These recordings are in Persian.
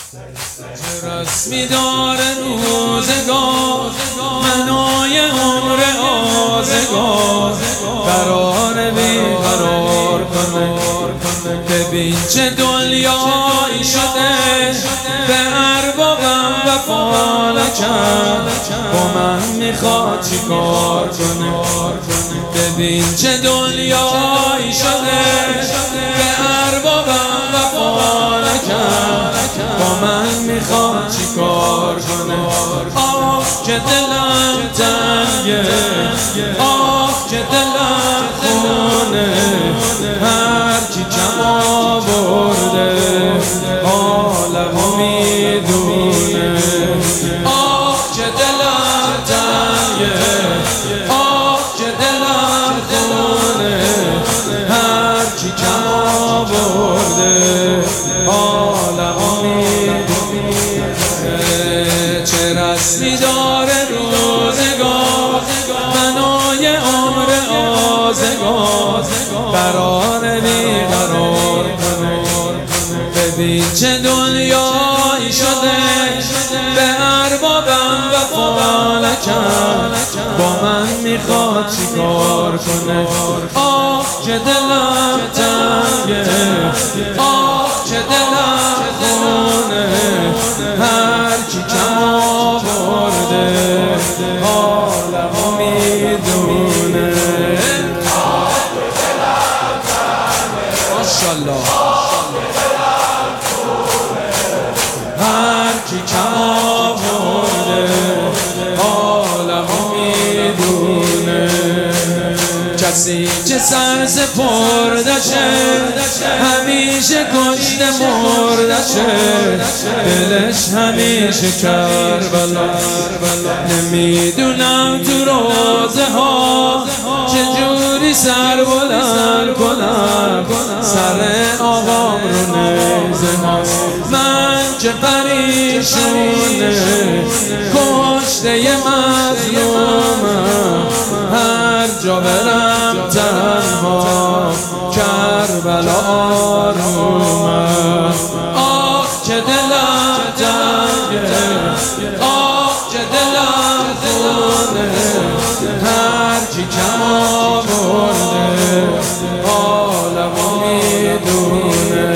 چه رسمی داره روزگار منای عمر آزگار قرار بیقرار کنه. ببین چه دنیایی شده به اربابم وفا نکرد با من میخواد چی کار کنه. ببین چه دنیایی شده به اربابم وفا نکرد با من میخواد چی کار کنه. آه که دلم تنگه، آه که دلم خونه، هر کی کم آورده حالمو میدونه. آه که دلم تنگه، آه که دلم خونه، هر کی کم آورده حالمو میدونه. چه رسمی داره روزگار منای عمر آزگار قرار بیقرار کنه. ببین چه دنیایی شده به اربابم وفا نکرد با من میخواد چی کار کنه. آه که دلم تنگه، آه که دلم خونه، هر کی کم آورده حالمو میدونه. ماشاءالله هر کی کم آورده حالمو میدونه. کسی که سر سپرده شه همیشه کشته مرده شه، دلش همیشه کربلا. نمیدونم تو روزه ها چجوری سر بلند کنم، سر آقام رو نیزه ها. من که پریشونه کشته مظلومم، هر جا برم تنها کربلا آرومم. آه که دلم تنگه، آه که دلم خونه، هر کی کم آورده حالمو میدونه.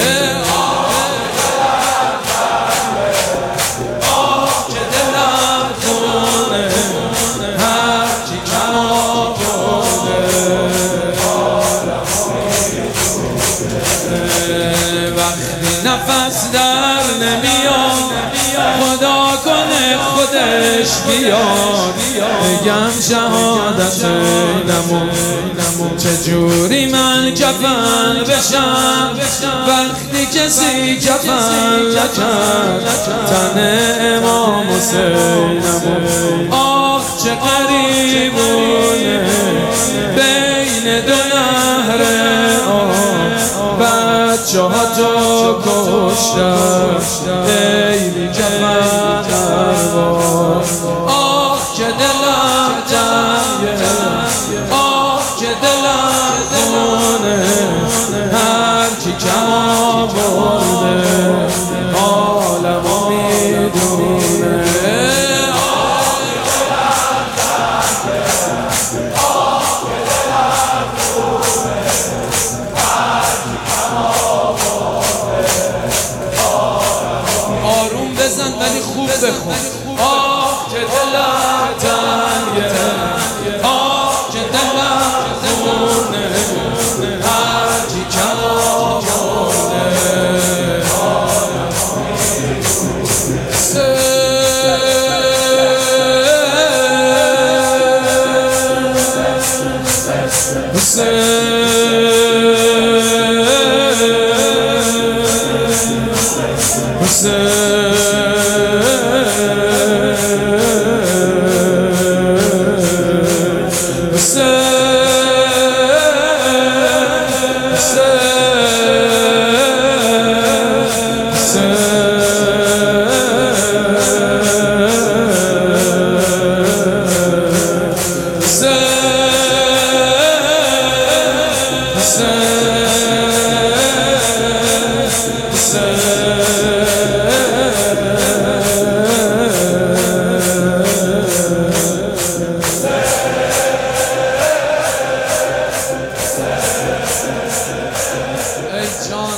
نفس در نمیاد خدا کنه خودش بیاد، بگم شهادت نمون چجوری من کفن بشم وقتی کسی کفن نکرد تن امام حسینمون. آه چه قریبونه بین دو نهر بچه ها تو کشتم ای بی کفن ارباب. آه که دلم تنگه، آه که دلم خونه، هر کی کم آورده حالمو میدونه. آروم بزن ولی خوب بخون. آه که دلم تنگه، آه که دلم خونه، هر کی کم آورده Sen جان